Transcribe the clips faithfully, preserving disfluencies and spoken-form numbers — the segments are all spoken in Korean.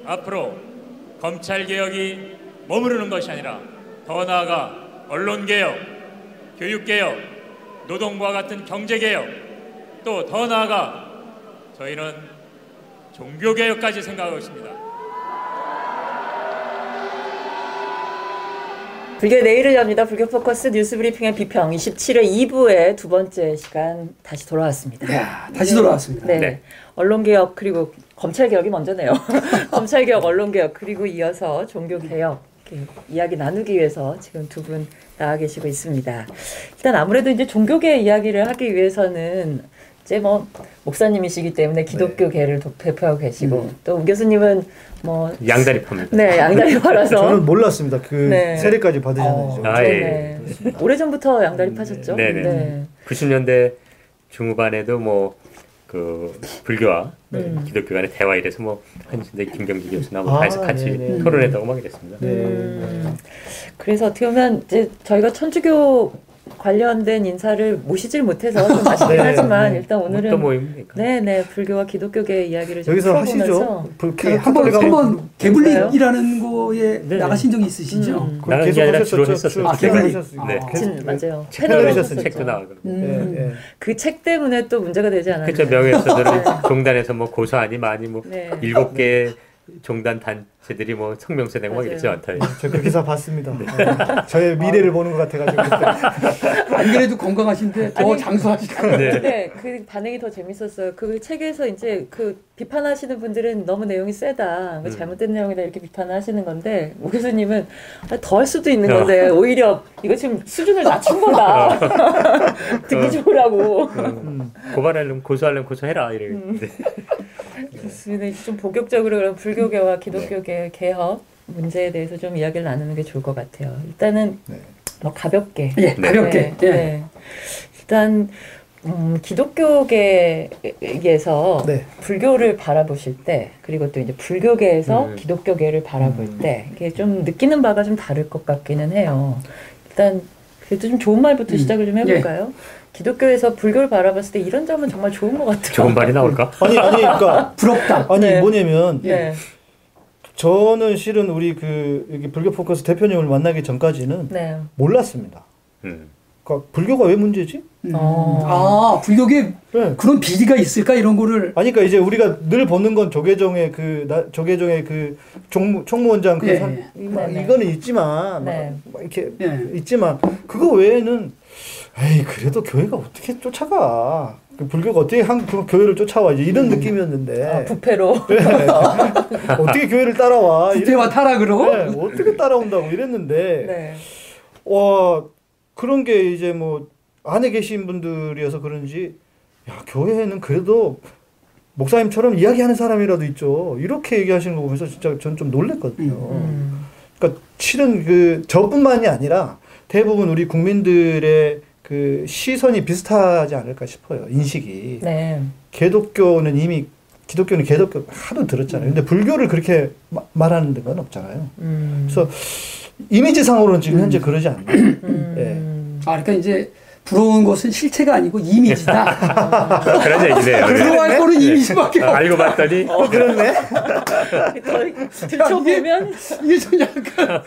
앞으로 검찰개혁이 머무르는 것이 아니라 더 나아가 언론개혁, 교육개혁, 노동과 같은 경제개혁, 또 더 나아가 저희는 종교개혁까지 생각하고 있습니다. 불교 내일을 엽니다. 불교 포커스 뉴스 브리핑의 비평 이십칠 회 이 부의 두 번째 시간 다시 돌아왔습니다. 야, 다시 돌아왔습니다. 네. 네. 언론개혁 그리고 검찰개혁이 먼저네요. 검찰개혁, 언론개혁 그리고 이어서 종교개혁 이야기 나누기 위해서 지금 두 분 나와 계시고 있습니다. 일단 아무래도 이제 종교계 이야기를 하기 위해서는 이제 뭐 목사님이시기 때문에 기독교계를 네. 대표하고 계시고 음. 또 우 교수님은 뭐 양다리파입니다. 네, 양다리파라서 저는 몰랐습니다. 그 네. 세례까지 받으셨는지. 어, 아, 예. 네. 오래전부터 양다리파셨죠? 네, 네. 네. 구십 년대 중후반에도 뭐 그 불교와 음. 기독교 간의 대화 이래서 뭐 한신대 김경기 교수나 뭐 다 해서 아, 같이 네네. 토론했다고 막 이랬습니다. 네. 음. 그래서 어떻게 보면 이제 저희가 천주교 관련된 인사를 모시질 못해서 좀 아쉽긴 네, 하지만 네. 일단 오늘은 어떤 모임입니까? 네네 불교와 기독교계 이야기를 좀 여기서 풀어보면서 하시죠. 네, 한번 한번 개불릭이라는 거에 네. 나가신 적이 있으시죠? 음. 나간 게 아니라 주로 했었어요. 아, 개불릭. 네. 아, 맞아요. 패널로 하셨어요. 책도 나오고. 음. 네, 네. 그 책 때문에 또 문제가 되지 않았나요? 그렇죠. 명예훼손들은 종단에서 뭐 고소 아니면 아니 뭐 네. 일곱 개 종단 단체들이 뭐 성명서 내고 막 이랬지 않다요. 저 그 기사 봤습니다. 네. 저의 미래를 아. 보는 것 같아가지고. 안 그래도 건강하신데 더 장수하시고. 네. 근데 그 반응이 더 재밌었어요. 그 책에서 이제 그 비판하시는 분들은 너무 내용이 세다, 음. 잘못된 내용이다 이렇게 비판을 하시는 건데 오 교수님은 더 할 수도 있는 건데 오히려 이거 지금 수준을 낮춘 거다. 듣기 좋으라고. 음. 고발하려면 고소하려면 고소해라 이래. 음. 좋습니다. 좀 본격적으로 그럼 불교계와 기독교계 네. 개혁 문제에 대해서 좀 이야기를 나누는 게 좋을 것 같아요. 일단은 네. 뭐 가볍게. 예, 네. 가볍게. 네. 네. 네. 일단 음, 기독교계에서 네. 불교를 바라보실 때 그리고 또 이제 불교계에서 음. 기독교계를 바라볼 음. 때 이게 좀 느끼는 바가 좀 다를 것 같기는 해요. 일단 그래도 좀 좋은 말부터 음. 시작을 좀 해볼까요? 네. 기독교에서 불교를 바라봤을 때 이런 점은 정말 좋은 것 같아요. 좋은 말이 나올까? 아니 아니 그러니까 부럽다. 아니 네. 뭐냐면 네. 저는 실은 우리 그 여기 불교 포커스 대표님을 만나기 전까지는 네. 몰랐습니다. 음. 그러니까 불교가 왜 문제지? 음. 아 불교계 네. 그런 비리가 있을까 이런 거를. 아니 그러니까 이제 우리가 늘 보는 건 조계종의 그 나, 조계종의 그 총무 총무원장 그 네. 산, 막 네. 이거는 있지만 네. 막, 막 이렇게 네. 있지만 그거 외에는. 에이 그래도 교회가 어떻게 쫓아가? 그 불교가 어떻게 한 그 교회를 쫓아와? 이제 이런 음. 느낌이었는데 아, 부패로 네. 어떻게 교회를 따라와? 부패와 타락으로? 네. 어떻게 따라온다고 이랬는데 네. 와 그런 게 이제 뭐 안에 계신 분들이어서 그런지 야 교회는 그래도 목사님처럼 이야기하는 사람이라도 있죠. 이렇게 얘기하시는 거 보면서 진짜 전 좀 놀랬거든요. 음. 그러니까 실은 그 저뿐만이 아니라 대부분 우리 국민들의 그 시선이 비슷하지 않을까 싶어요. 인식이. 네. 기독교는 이미 기독교는 기독교 하도 들었잖아요. 근데 불교를 그렇게 마, 말하는 데가 없잖아요. 음. 그래서 이미지상으로는 지금 현재 음. 그러지 않나요? 음. 네. 아, 그러니까 이제 부러운 것은 실체가 아니고 이미지다. 그런 얘기네요. 부러워할 거는 이미지밖에 없다. 알고 봤더니 어, 그렇네. 들춰보면 이게 좀 약간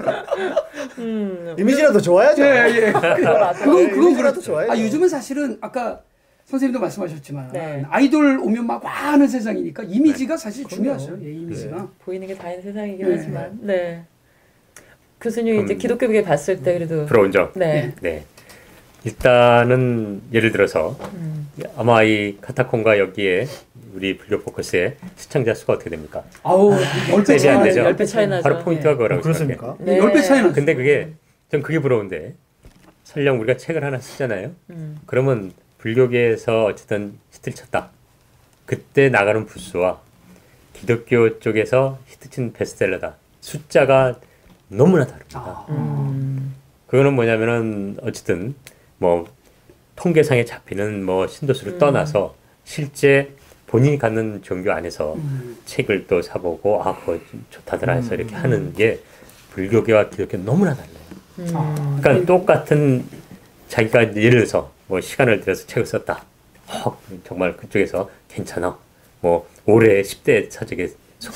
음. 이미지라도 좋아야죠. 예, 예. 그건 그건 그래도 좋아요. 아 요즘은 사실은 아까 선생님도 말씀하셨지만 네. 아이돌 오면 막 와 하는 세상이니까 이미지가 사실 네. 중요하죠. 예, 이미지가 네. 보이는 게 다인 세상이긴 네. 하지만 네. 교수님이 음, 이제 기독교계 봤을 때 그래도 부러운 점. 네. 네. 일단은 예를 들어서 음. 아마 이 카타콤과 여기에 우리 불교 포커스의 시청자 수가 어떻게 됩니까? 아우 열 배 차이 나죠. 열 배 차이 나죠. 바로 포인트가 네. 그거라고 어, 그렇습니까? 네. 열 배 차이 나죠. 근데 그게 전 그게 부러운데 설령 우리가 책을 하나 쓰잖아요. 음. 그러면 불교계에서 어쨌든 히트를 쳤다. 그때 나가는 부수와 기독교 쪽에서 히트친 베스트셀러다. 숫자가 너무나 다릅니다. 아. 음. 그거는 뭐냐면은 어쨌든 뭐 통계상에 잡히는 뭐 신도수를 음. 떠나서 실제 본인이 갖는 종교 안에서 음. 책을 또 사보고 아 그거 좀 좋다더라 해서 음. 이렇게 하는 게 불교계와 기독교는 너무나 달라요. 음. 그러니까 똑같은 자기가 예를 들어서 뭐 시간을 들여서 책을 썼다. 어, 정말 그쪽에서 괜찮아. 뭐 올해 십 대 사적에 속해.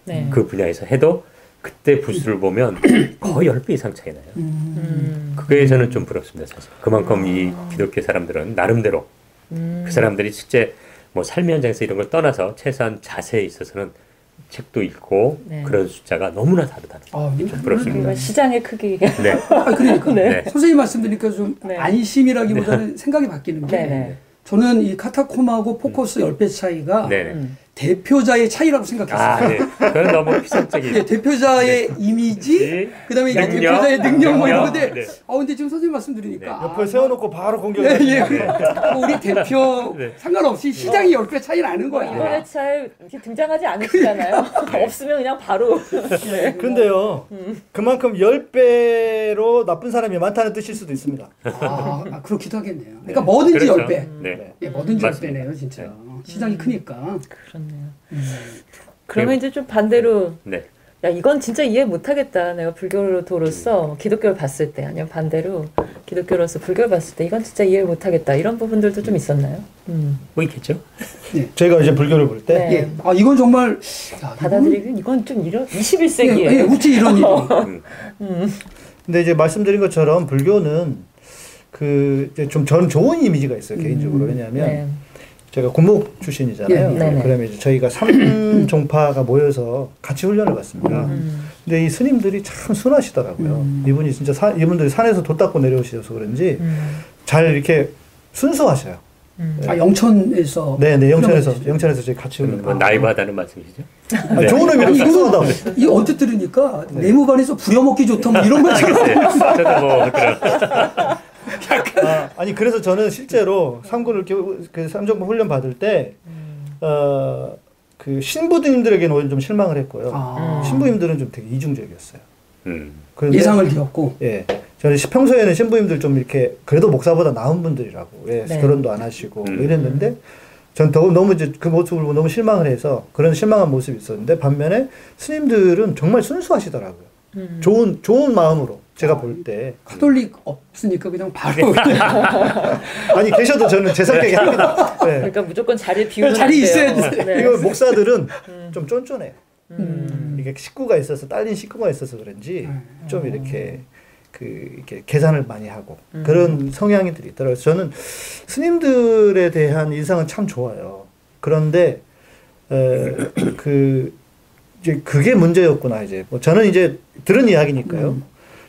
네. 그 분야에서 해도 그때 부수를 보면 거의 십 배 이상 차이 나요. 음. 그게 저는 좀 부럽습니다, 사실. 그만큼 이 기독교 사람들은 나름대로 음. 그 사람들이 실제 뭐 삶의 현장에서 이런 걸 떠나서 최소한 자세에 있어서는 책도 읽고 네. 그런 숫자가 너무나 다르다는 아, 게 좀 부럽습니다. 그러니까 시장의 크기. 네. 아, 그러니까 네. 선생님 말씀 드리니까 좀 네. 안심이라기보다는 생각이 바뀌는 게 네, 네. 저는 이 카타콤하고 포커스 십 배 차이가 네네. 음. 대표자의 차이라고 생각했어요. 아, 네. 그건 너무 피상적인. 예, 대표자의 이미지, 네. 그다음에 이제 능력, 대표자의 능력 뭐 이런 능력, 건데, 네. 아 근데 지금 선생님 말씀 드리니까 아, 옆에 세워놓고 바로 예, 공격을. 예. 뭐 우리 대표 네. 상관없이 시장이 십 배 차이 나는 거야. 이번에 잘 이렇게 등장하지 않으시잖아요. 없으면 그냥 바로. 네. 근데요, 그만큼 십 배로 나쁜 사람이 많다는 뜻일 수도 있습니다. 아, 아, 그렇기도 하겠네요. 그러니까 뭐든지 그렇죠. 십 배. 네. 예, 뭐든지 맞습니다. 십 배네요, 진짜. 시장이 크니까. 그렇네요. 음. 그러면 이제 좀 반대로 네. 야 이건 진짜 이해 못하겠다. 내가 불교로서 기독교를 봤을 때 아니면 반대로 기독교로서 불교를 봤을 때 이건 진짜 이해 못하겠다. 이런 부분들도 좀 있었나요? 음. 뭐 있겠죠? 제가 이제 불교를 볼 때, 네. 예. 아, 이건 정말 야, 받아들이긴 이건 좀 이런 이십일 예, 세기에 예, 어찌 이런 일이. 음. 근데 이제 말씀드린 것처럼 불교는 그 이제 좀 전 좋은 이미지가 있어요, 개인적으로. 왜냐하면 네. 제가 군목 출신이잖아요. 예, 네네. 그러면 이제 저희가 삼 종파가 모여서 같이 훈련을 받습니다. 음. 근데 이 스님들이 참 순하시더라고요. 음. 이분이 진짜 사, 이분들이 산에서 돛 닦고 내려오셔서 그런지 음. 잘 이렇게 순수하셔요. 음. 아, 영천에서. 네, 네, 영천에서 훈련을 영천에서 저희 같이 훈련. 뭐 나이바다는 말씀이시죠? 아, 좋은 의미로 아니, 순수하다고. 이 언뜻 들으니까 내무반에서 부려먹기 좋다 뭐 이런 것처럼. 네. 저도 뭐 그런. 아, 아니 그래서 저는 실제로 삼군을 이렇게 그 삼종파 훈련 받을 때, 어, 그 신부님들에게는 오히려 좀 실망을 했고요. 아. 신부님들은 좀 되게 이중적이었어요. 음. 그런데 예상을 드렸고. 예, 저는 시- 평소에는 신부님들 좀 이렇게 그래도 목사보다 나은 분들이라고, 예, 네. 결혼도 안 하시고 음. 뭐 이랬는데, 전 더, 너무 이제 그 모습을 보고 너무 실망을 해서 그런 실망한 모습이 있었는데, 반면에 스님들은 정말 순수하시더라고요. 음. 좋은 좋은 마음으로 제가 볼 때. 카톨릭 없으니까 그냥 바로 아니 계셔도 저는 제 성격이 합니다. 네. 그러니까 무조건 자리를 비우는 자리 있어야 네. 이거 목사들은 좀 쫀쫀해요. 음. 이게 식구가 있어서 딸린 식구가 있어서 그런지 음. 좀 이렇게 그 이렇게 계산을 많이 하고 그런 성향들이 있더라고요. 저는 스님들에 대한 인상은 참 좋아요. 그런데 에, 그 이제 그게 문제였구나 이제. 뭐 저는 이제 들은 이야기니까요. 음.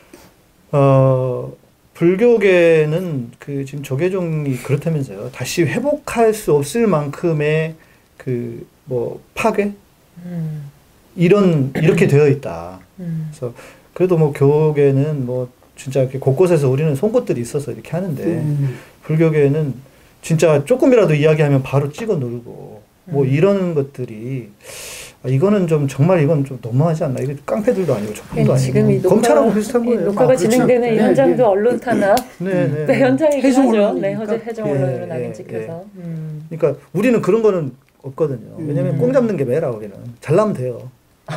어 불교계는 그 지금 조계종이 그렇다면서요. 다시 회복할 수 없을 만큼의 그 뭐 파괴 음. 이런 이렇게 되어 있다. 음. 그래서 그래도 뭐 교계는 뭐 진짜 이렇게 곳곳에서 우리는 송곳들이 있어서 이렇게 하는데 음. 불교계는 진짜 조금이라도 이야기하면 바로 찍어 누르고 뭐 음. 이런 것들이 아, 이거는 좀 정말 이건 좀 너무하지 않나? 이게 깡패들도 아니고 족보도 네, 지금 이 아니고 녹화, 검찰하고 비슷한 이 거예요. 녹화가 아, 그렇죠. 진행되는 이 네, 현장도 네. 언론 탄압. 네, 네. 네, 현장이긴 해종 하죠. 언론이니까. 네, 허재 해종 예, 언론으로 예, 낙인 예. 찍혀서. 음. 그러니까 우리는 그런 거는 없거든요. 왜냐면 음. 꽁 잡는 게 매라 우리는 잘나면 돼요.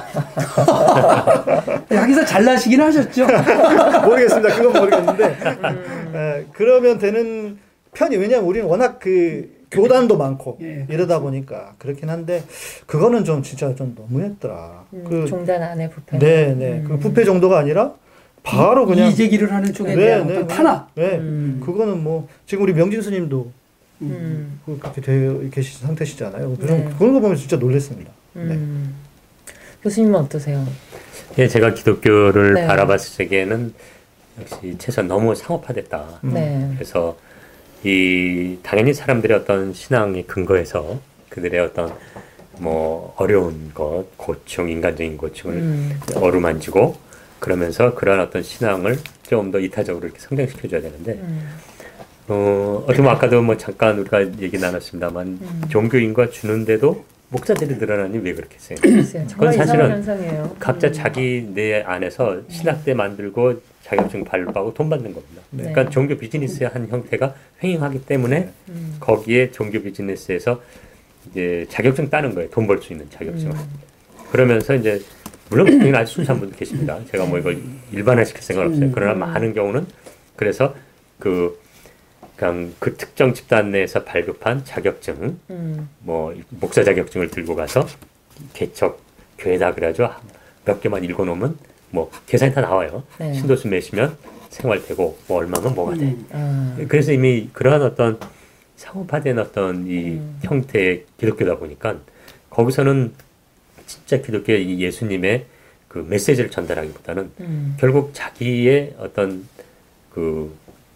여기서 잘나시긴 하셨죠. 모르겠습니다. 그건 모르겠는데 음. 에, 그러면 되는 편이 왜냐면 우리는 워낙 그 교단도 많고 예, 이러다 보니까 그렇긴 한데 그거는 좀 진짜 좀 너무했더라. 음, 그 종단 안에 부패. 네네 음. 그 부패 정도가 아니라 바로 그냥 이제기를 하는 쪽에 네, 대한 네, 어떤 네. 탄압. 네 음. 그거는 뭐 지금 우리 명진 스님도 음. 그- 그렇게 되어 계신 상태시잖아요. 그런 네. 그런 거 보면 진짜 놀랐습니다. 네. 음. 교수님은 어떠세요? 예, 제가 기독교를 네. 바라봤을 적에는 역시 최소한 너무 상업화됐다. 음. 네. 그래서 이 당연히 사람들의 어떤 신앙의 근거에서 그들의 어떤 뭐 어려운 것, 고충, 인간적인 고충을 음. 어루만지고 그러면서 그런 어떤 신앙을 좀 더 이타적으로 이렇게 성장시켜줘야 되는데 음. 어, 어떻게 보면 아까도 뭐 잠깐 우리가 얘기 나눴습니다만 음. 종교인과 주는데도 목사들이 늘어나니 왜 그렇겠어요? 글쎄요. 정말 그건 이상한 사실은 현상이에요. 각자 음. 자기 내 안에서 신학대 만들고 자격증 발급하고 돈 받는 겁니다. 네. 그러니까 종교 비즈니스의 한 형태가 횡행하기 때문에 음. 거기에 종교 비즈니스에서 이제 자격증 따는 거예요. 돈 벌 수 있는 자격증을. 음. 그러면서 이제 물론 굉장히 아주 순수한 분도 계십니다. 제가 뭐 이걸 일반화시킬 생각은 없어요. 그러나 음. 많은 경우는 그래서 그 그냥 그 특정 집단 내에서 발급한 자격증, 음. 뭐 목사 자격증을 들고 가서 개척 교회다 그래가지고 몇 개만 읽어놓으면 뭐 계산이 다 나와요. 네. 신도수 몇이면 생활되고 뭐 얼마면 뭐가 돼. 음. 아. 그래서 이미 그러한 어떤 상업화된 어떤 이 음. 형태의 기독교다 보니까 거기서는 진짜 기독교의 이 예수님의 그 메시지를 전달하기보다는 음. 결국 자기의 어떤 그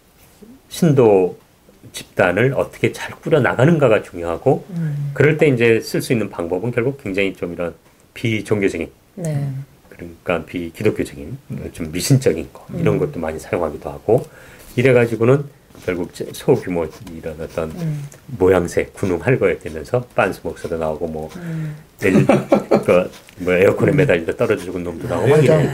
신도 집단을 어떻게 잘 꾸려 나가는가가 중요하고 음. 그럴 때 이제 쓸 수 있는 방법은 결국 굉장히 좀 이런 비종교적인 네. 그러니까 비기독교적인 좀 미신적인 거 이런 것도 많이 사용하기도 하고 이래 가지고는 결국 소규모 이런 어떤 음. 모양새 군웅 할거에 되면서 빤스 목사도 나오고 뭐 음. 내일 그 뭐 에어컨에 매달리다 떨어져 죽은 놈도 나오고 막 이래.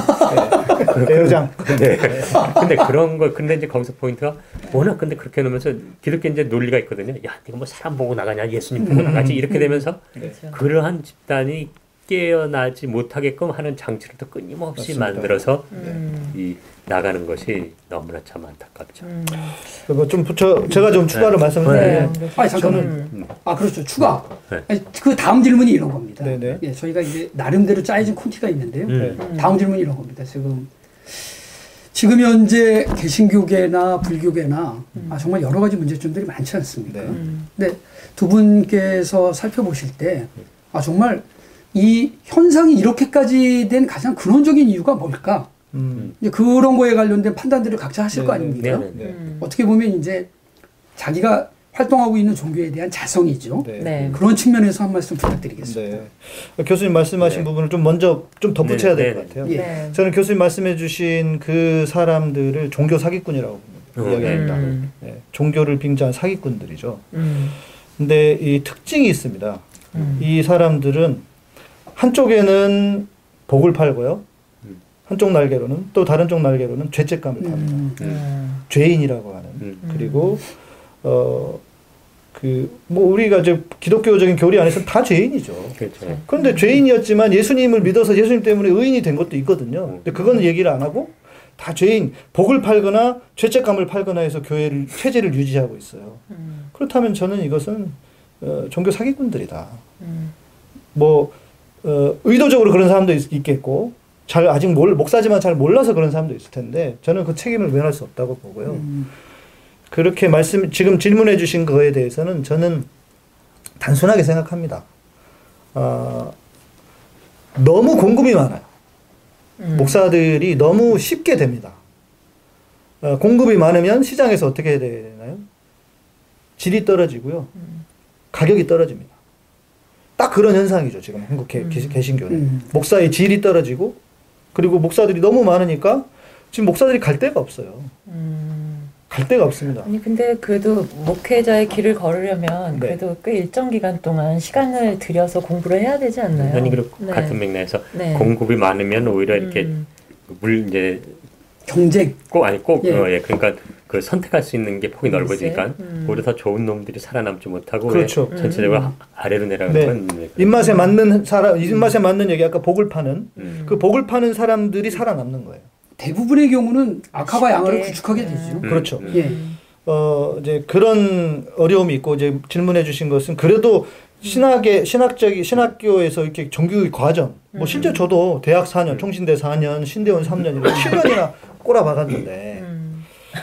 대여장. 네. 근데 그런 거 근데 이제 거기서 포인트가 워낙 근데 그렇게 놓으면서 기독교 이제 논리가 있거든요. 야, 네가 뭐 사람 보고 나가냐, 예수님 보고 나가지 이렇게 되면서 그렇죠. 그러한 집단이 깨어나지 못하게끔 하는 장치를 또 끊임없이 맞습니다. 만들어서 음. 이 나가는 것이 너무나 참 안타깝죠. 음. 그리고 좀 붙여 제가 좀 추가로 네. 말씀을 네. 드리면 아니 잠깐만. 음. 아 그렇죠. 추가. 네. 아니, 그 다음 질문이 이런 겁니다. 네네. 예, 저희가 이제 나름대로 짜여진 콘티가 있는데요. 음. 음. 다음 질문이 이런 겁니다. 지금 지금 현재 개신교계나 불교계나 음. 아, 정말 여러 가지 문제점들이 많지 않습니까? 네. 음. 근데 두 분께서 살펴보실 때 아, 정말 이 현상이 이렇게까지 된 가장 근원적인 이유가 뭘까? 음. 이제 그런 거에 관련된 판단들을 각자 하실 네, 거 네, 아닙니까? 네, 네. 음. 어떻게 보면 이제 자기가 활동하고 있는 종교에 대한 자성이죠. 네. 네. 그런 측면에서 한 말씀 부탁드리겠습니다. 네. 교수님 말씀하신 네. 부분을 좀 먼저 좀 덧붙여야 네, 될 것 네, 같아요. 예. 네. 저는 교수님 말씀해주신 그 사람들을 종교 사기꾼이라고 어, 이야기합니다. 음. 네. 종교를 빙자한 사기꾼들이죠. 음. 근데 이 특징이 있습니다. 음. 이 사람들은 한쪽에는 복을 팔고요. 음. 한쪽 날개로는 또 다른 쪽 날개로는 죄책감을 팝니다. 음. 음. 죄인이라고 하는. 음. 그리고 어 그 뭐 우리가 이제 기독교적인 교리 안에서는 다 죄인이죠. 그렇죠. 그런데 죄인이었지만 예수님을 믿어서 예수님 때문에 의인이 된 것도 있거든요. 근데 그거는 얘기를 안 하고 다 죄인, 복을 팔거나 죄책감을 팔거나 해서 교회를 체제를 유지하고 있어요. 음. 그렇다면 저는 이것은 어, 종교 사기꾼들이다. 음. 뭐 어, 의도적으로 그런 사람도 있, 있겠고 잘 아직 몰, 목사지만 잘 몰라서 그런 사람도 있을 텐데 저는 그 책임을 면할 수 없다고 보고요. 음. 그렇게 말씀 지금 질문해 주신 거에 대해서는 저는 단순하게 생각합니다. 어, 너무 공급이 많아요. 음. 목사들이 너무 쉽게 됩니다. 어, 공급이 많으면 시장에서 어떻게 해야 되나요? 질이 떨어지고요. 음. 가격이 떨어집니다. 딱 그런 현상이죠. 지금 한국 개, 음. 개신교는. 음. 목사의 질이 떨어지고 그리고 목사들이 너무 많으니까 지금 목사들이 갈 데가 없어요. 음. 갈 데가 없습니다. 아니 근데 그래도 목회자의 길을 걸으려면 네. 그래도 꽤 일정 기간 동안 시간을 들여서 공부를 해야 되지 않나요? 아니 그리고 네. 같은 맥락에서 네. 공급이 많으면 오히려 이렇게 음. 물 이제 경쟁. 꼭 아니 꼭 예. 어, 예. 그러니까 그 선택할 수 있는 게 폭이 넓어지니까 음. 오히려 더 좋은 놈들이 살아남지 못하고 그렇죠. 왜 전체적으로 음. 아래로 내려가는 네. 건 입맛에 맞는 사람, 입맛에 맞는 얘기 아까 복을 파는 음. 그 복을 파는 사람들이 살아남는 거예요. 대부분의 경우는 악화가 양화를 쉽게. 구축하게 음. 되죠. 그렇죠. 음. 예. 어, 이제 그런 어려움이 있고 이제 질문해 주신 것은 그래도 신학의 신학적인 신학교에서 이렇게 정규 과정 뭐 실제 저도 대학 사 년, 총신대 사 년, 신대원 삼 년 이렇게 칠 년이나 꼬라 박았는데 음.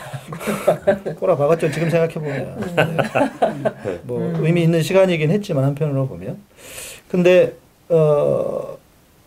꼬라 박았죠. 지금 생각해 보면 네. 뭐 의미 있는 시간이긴 했지만 한편으로 보면 근데 어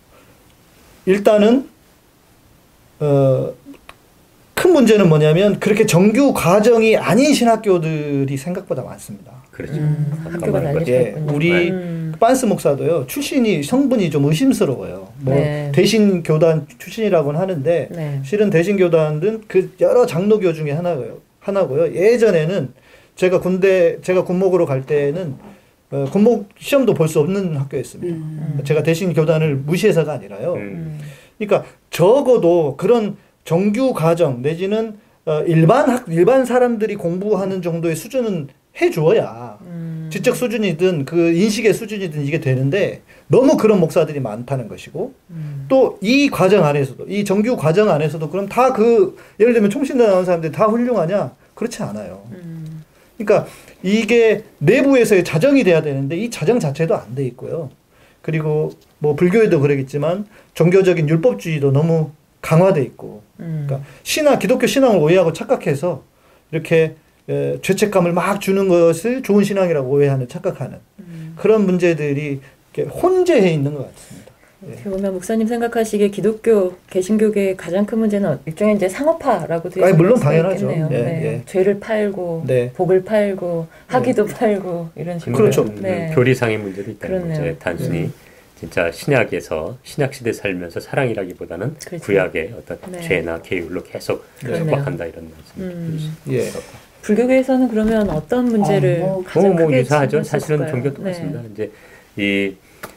일단은 어 큰 문제는 뭐냐면 그렇게 정규 과정이 아닌 신학교들이 생각보다 많습니다. 그렇죠. 음. 학교가 잠깐만, 날려 예, 있군요. 우리 음. 빤스 목사도요 출신이 성분이 좀 의심스러워요. 뭐 네. 대신 교단 출신이라고는 하는데 네. 실은 대신 교단은 그 여러 장로교 중에 하나고요. 하나고요. 예전에는 제가 군대 제가 군목으로 갈 때는 어, 군목 시험도 볼 수 없는 학교였습니다. 음. 제가 대신 교단을 무시해서가 아니라요. 음. 음. 그러니까 적어도 그런 정규 과정 내지는 어, 일반 학 일반 사람들이 공부하는 정도의 수준은 해주어야 음. 지적 수준이든 그 인식의 수준이든 이게 되는데 너무 그런 목사들이 많다는 것이고 음. 또 이 과정 안에서도 이 정규 과정 안에서도 그럼 다 그 예를 들면 총신대 나온 사람들이 다 훌륭하냐 그렇지 않아요. 음. 그러니까 이게 내부에서의 자정이 돼야 되는데 이 자정 자체도 안 돼 있고요. 그리고 뭐 불교에도 그러겠지만 종교적인 율법주의도 너무 강화돼 있고, 음. 그러니까 신앙 기독교 신앙을 오해하고 착각해서 이렇게 에, 죄책감을 막 주는 것을 좋은 신앙이라고 오해하는 착각하는 음. 그런 문제들이 이렇게 혼재해 있는 것 같습니다. 어떻게 보면 목사님 생각하시기에 기독교 개신교계의 가장 큰 문제는 일종의 이제 상업화라고 되어 아니, 물론 있을 수가 당연하죠. 있겠네요. 예, 네. 예. 죄를 팔고 네. 복을 팔고 학위도 팔고 이런 식으로. 그렇죠. 음, 네. 교리상의 문제도 있다는 그렇네요. 거죠. 단순히 음. 진짜 신약에서 신약 시대 살면서 사랑이라기보다는 그렇죠. 구약의 어떤 네. 죄나 계율로 계속 그렇네요. 속박한다 이런 말씀. 음. 예. 불교계에서는 그러면 어떤 문제를 아, 뭐, 가장 뭐, 뭐 크게 유사하죠. 짚을 수 사실은 있을까요? 종교 똑같습니다. 이제 이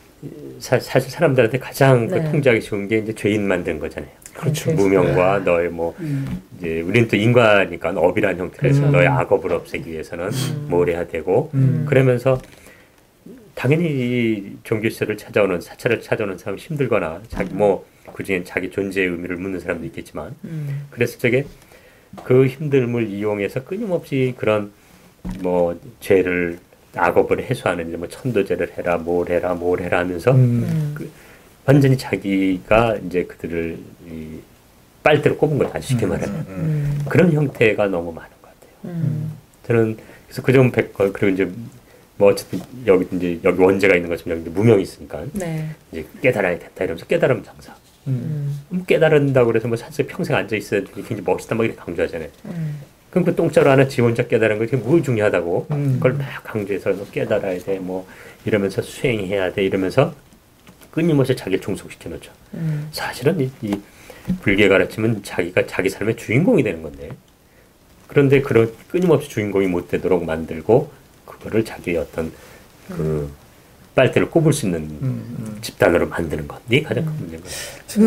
사, 사실 사람들한테 가장 그 네. 통제하기 쉬운 게 이제 죄인 만든 거잖아요. 그렇죠. 무명과 너의 뭐 음. 이제 우리는 또 인과니까 업이라는 형태에서 그렇죠. 너의 악업을 없애기 위해서는 음. 뭘 해야 되고 음. 그러면서 당연히 이 종교 시설을 찾아오는 사찰을 찾아오는 사람 힘들거나 자기 뭐 그중엔 자기 존재의 의미를 묻는 사람도 있겠지만 음. 그랬을 적에 그 힘듦을 이용해서 끊임없이 그런 뭐 죄를 악업을 해소하는 이제 뭐 천도제를 해라 뭘 해라 뭘 해라 하면서 음. 음. 그 완전히 자기가 이제 그들을 이 빨대로 꼽은 거다 쉽게 말하면 음. 그런 형태가 너무 많은 것 같아요. 음. 저는 그래서 그점 백걸 그리고 이제 뭐 어쨌든 여기 이제 여기 원죄가 있는 것처럼 여기 이제 무명이 있으니까 네. 이제 깨달아야 된다 이러면서 깨달으면 장사. 음. 음. 깨달은다고 그래서 뭐 사실 평생 앉아 있어야 되니 굉장히 멋있다 막 이렇게 강조하잖아요. 음. 그럼 그 똥자루 하나 지 혼자 깨달은 거 그게 뭘 중요하다고 음. 그걸 막 강조해서 너 깨달아야 돼 뭐 이러면서 수행해야 돼 이러면서 끊임없이 자기를 종속시켜 놓죠. 음. 사실은 이, 이 불교에 가르치면 자기가 자기 삶의 주인공이 되는 건데 그런데 그런 끊임없이 주인공이 못 되도록 만들고 그거를 자기의 어떤 그 빨대를 꼽을 수 있는 음. 집단으로 만드는 것 이게 가장 큰 문제인 거예요.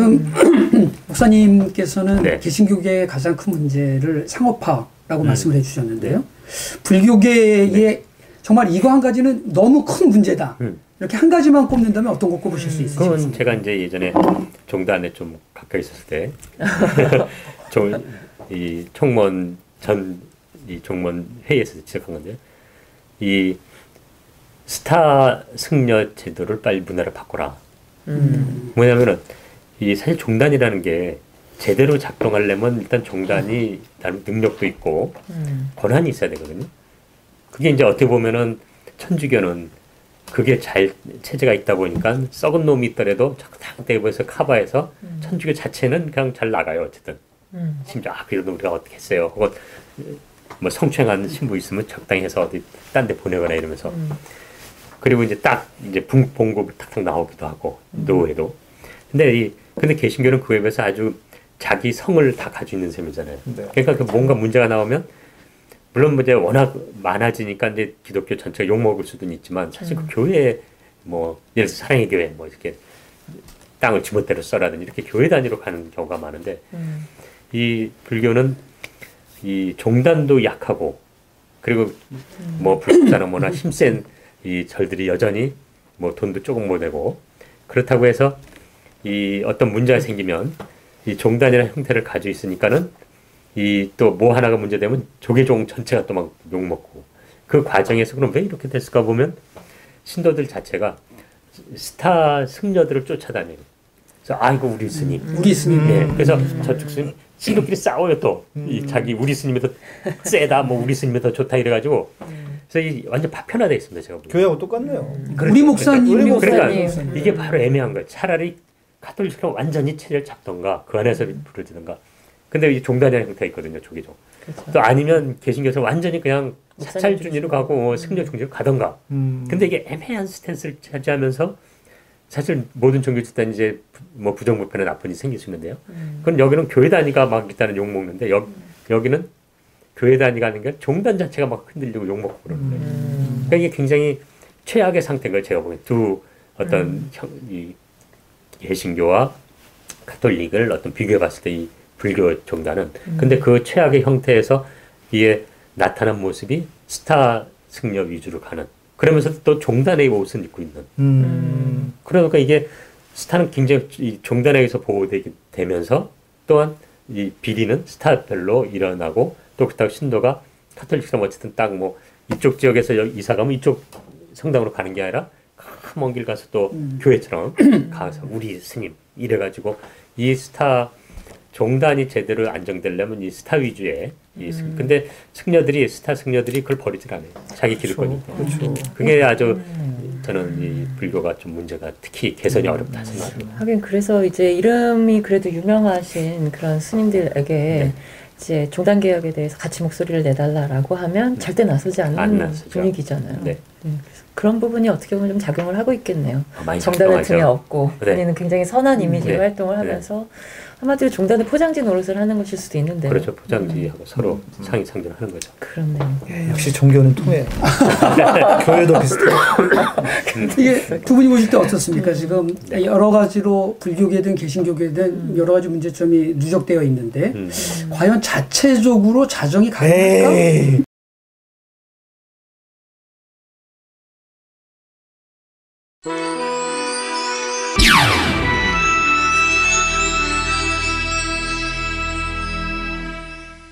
지금 목사님께서는 네. 개신교계의 가장 큰 문제를 상업화라고 음. 말씀을 해주셨는데요. 불교계의 네. 정말 이거 한 가지는 너무 큰 문제다. 음. 이렇게 한 가지만 꼽는다면 어떤 거 꼽으실 수 그건 있으십니까? 제가 이제 예전에 종단에 좀 가까이 있었을 때, 종, 이 총무원 전, 이 총무원 회의에서 지적한 건데요. 이 스타 승려 제도를 빨리 문화를 바꿔라. 음. 뭐냐면은, 이 사실 종단이라는 게 제대로 작동하려면 일단 종단이 나름 능력도 있고 음. 권한이 있어야 되거든요. 그게 이제 어떻게 보면은 천주교는 그게 잘 체제가 있다 보니까 썩은 놈이 있더라도 자꾸 탁 대고해서 커버해서 음. 천주교 자체는 그냥 잘 나가요 어쨌든. 음. 심지어 아 그래도 우리가 어떻게 했어요. 혹은 뭐 성추행하는 신부 있으면 적당히 해서 어디 딴 데 보내거나 이러면서. 음. 그리고 이제 딱 이제 붕 봉급이 탁탁 나오기도 하고 음. 노예도. 근데 이 근데 개신교는 그에 비해서 아주 자기 성을 다 가지고 있는 셈이잖아요. 네. 그러니까 그 뭔가 문제가 나오면 물론 이제 워낙 많아지니까 이제 기독교 전체가 욕 먹을 수도 있지만 사실 음. 그 교회 뭐 예를 들어서 사랑의 교회 뭐 이렇게 땅을 지멋대로 써라든지 이렇게 교회 단위로 가는 경우가 많은데 음. 이 불교는 이 종단도 약하고 그리고 뭐 불국사나 뭐나 힘센 이 절들이 여전히 뭐 돈도 조금 못 내고 그렇다고 해서 이 어떤 문제가 생기면 이 종단이라는 형태를 가지고 있으니까는 이 또 뭐 하나가 문제되면 조계종 전체가 또 막 욕먹고 그 과정에서 그럼 왜 이렇게 됐을까 보면 신도들 자체가 스타 승려들을 쫓아다니고 그래서 아이고 우리 스님 우리 스님. 네, 그래서 저쪽 스님 신도끼리 싸워요 또 이 자기 우리 스님이 더 세다 뭐 우리 스님이 더 좋다 이래가지고 그래서 이 완전 파편화되어 있습니다 제가 보기엔. 교회하고 똑같네요. 우리 목사님, 우리 그러니까 목사님. 이게 바로 애매한 거예요. 차라리 카톨릭처럼 완전히 체제를 잡던가 그 안에서 부르지던가. 근데 이 종단이라는 형태가 있거든요. 조기종. 그렇죠. 또 아니면 개신교에서 완전히 그냥 목사님 사찰 준위로 가고 어, 승려 중심으로 가던가. 음. 근데 이게 애매한 스탠스를 차지하면서 사실 모든 종교 집단 이제 뭐 부정부패나 나쁜 일이 생길 수 있는데요. 음. 그건 여기는 교회 단위가 막 일단은 욕 먹는데 여, 여기는 교회 단위가 아닌 게 종단 자체가 막 흔들리고 욕 먹고 그러는 거예요. 음. 그러니까 이게 굉장히 최악의 상태인 거예요. 제가 보기엔 두 어떤 음. 형, 이 개신교와 가톨릭을 어떤 비교해 봤을 때 이 불교 종단은 음. 근데 그 최악의 형태에서 이게 나타난 모습이 스타 승려 위주로 가는 그러면서 또 종단의 옷을 입고 있는 음. 그러니까 이게 스타는 굉장히 이 종단에게서 보호되면서 또한 이 비리는 스타별로 일어나고 또 그렇다고 신도가 카톨릭처럼 어쨌든 딱 뭐 이쪽 지역에서 이사 가면 이쪽 성당으로 가는 게 아니라 먼 길 가서 또 음. 교회처럼 가서 우리 스님 이래가지고 이 스타 종단이 제대로 안정되려면 이 스타 위주의 이 승. 음. 근데 승려들이 스타 승려들이 그걸 버리질 않아요. 자기 기득권이니까. 그렇죠. 그게 아주 저는 이 불교가 좀 문제가 특히 개선이 음. 어렵다 생각합니다. 하긴 그래서 이제 이름이 그래도 유명하신 그런 스님들에게 네. 이제 종단 개혁에 대해서 같이 목소리를 내달라고 하면 절대 나서지 않는 안 나서죠. 분위기잖아요. 네. 음, 그래서 그런 부분이 어떻게 보면 좀 작용을 하고 있겠네요. 아, 많이 정단의 작동하죠. 틈이 없고 네. 본인은 굉장히 선한 이미지의 네. 활동을 하면서 한마디로 종단의 포장지 노릇을 하는 것일 수도 있는데요. 그렇죠. 포장지하고 서로 상위 상존하는 거죠. 그렇네요. 예, 역시 종교는 통해요. 교회도 비슷해요. 이게 두 분이 보실 때 어떻습니까? 지금 네. 여러 가지로 불교계든 개신교계든 여러 가지 문제점이 누적되어 있는데 음. 과연 자체적으로 자정이 가능할까? 에이.